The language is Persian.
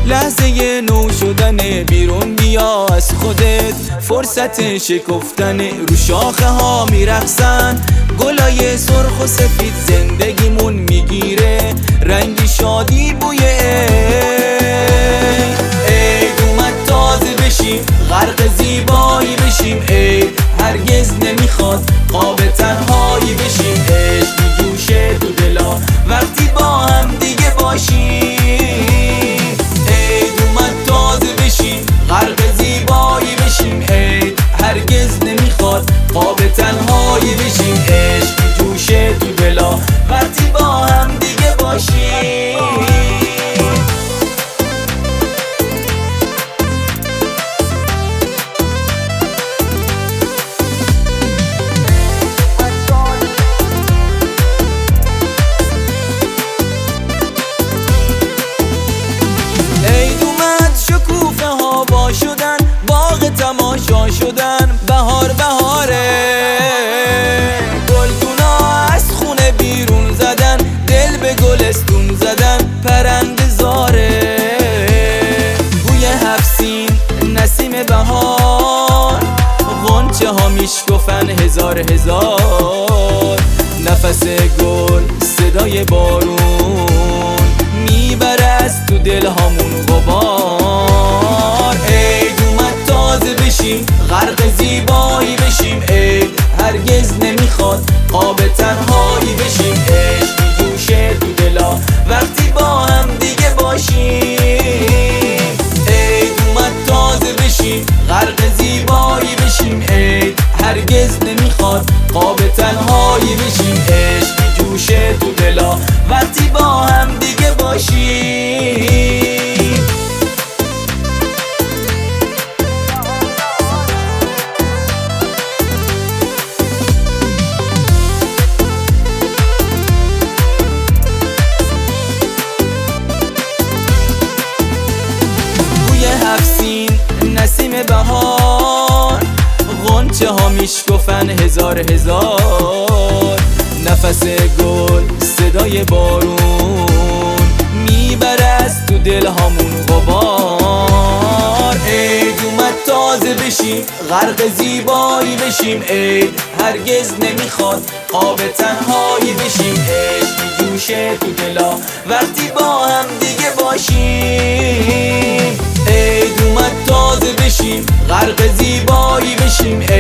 لحظه نو شدن بیرون بیا از خودت، فرصت شکفتن رو شاخه ها میرقصن، گلای سرخ و سفید زندگیمون میگیره رنگی شادی بوی عید اومد تازه بشیم غرق زیبایی بشیم، عید هرگز نمیخواد خواب تنهایی بشیم، عشق میجوشه تو دلا وقتی با هم دیگه باشیم، عید اومد تازه بشیم غرق زیبایی بشیم، عید هرگز نمیخواد خواب تنهایی بشیم، عشق میجوشه تو دلا وقتی با هم دیگه باشیم. عید اومد شکوفه ها وا شدن، باغ تماشا شدن، بهار بهاره، گلدونا از خونه بیرون زدن، دل به گلستون زدن، پرنده زاره، بوی حفسین نسیم بهار، غنچه ها میشکفن هزار هزار، نفس گل صدای بارون میبره از تو دل هامون غبار، عید اومد تازه بشیم غرق زیبایی بشیم، عید هرگز نمیخواد خواب تنهایی بشیم، عشق میجوشه تو دلا وقتی با هم دیگه باشیم، عید اومد تازه بشیم غرق زیبایی بشیم، عید هرگز نمیخواد خواب تنهایی بشیم، عشق میجوشه تو دلا وقتی با هم دیگه باشیم. بوی حفسین نسیم بهار، غنچه ها میشکفن هزار هزار، نفس گل صدای بارون میبره از تو دل هامون غبار، عید اومد تازه بشیم غرق زیبایی بشیم، عید هرگز نمیخواد خواب تنهایی بشیم، عشق میجوشه تو دلا وقتی با هم دیگه باشیم، عید اومد تازه بشیم غرق زیبایی بشیم،